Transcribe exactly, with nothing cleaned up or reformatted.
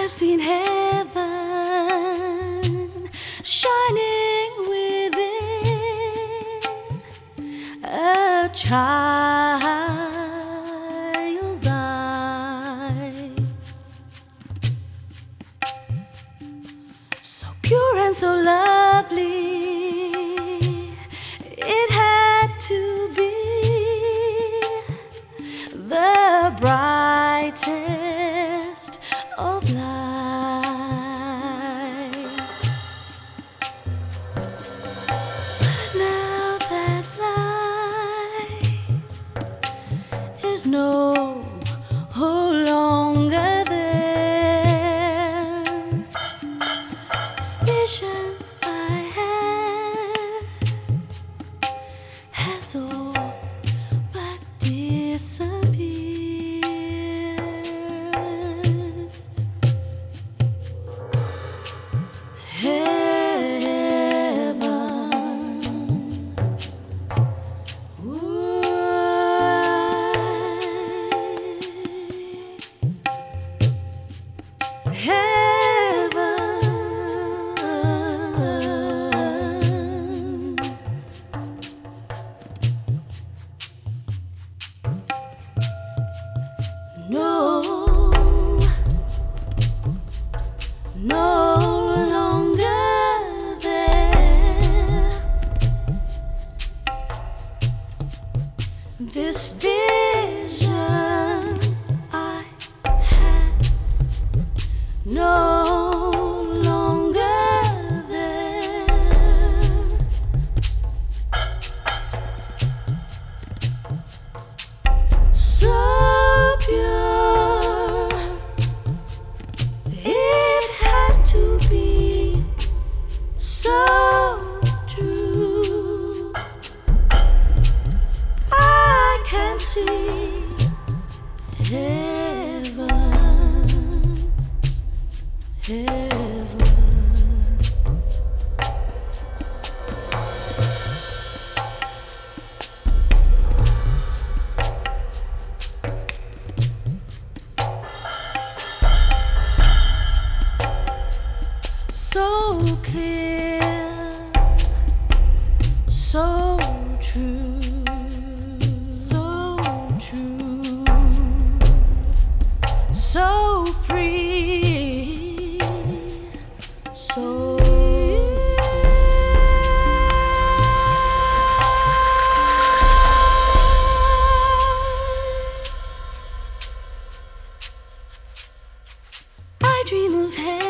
I've seen heaven shining within a child's eyes, so pure and so lovely. It had to be the brightest of light. But now that light is no longer there, this vision I had has all but disappeared. Heaven, ooh, heaven. No, no longer there. This vision I had no longer there. So pure, it had to be so true. I can see heaven, heaven. So clear, so true, so true, so free, so I dream of heaven.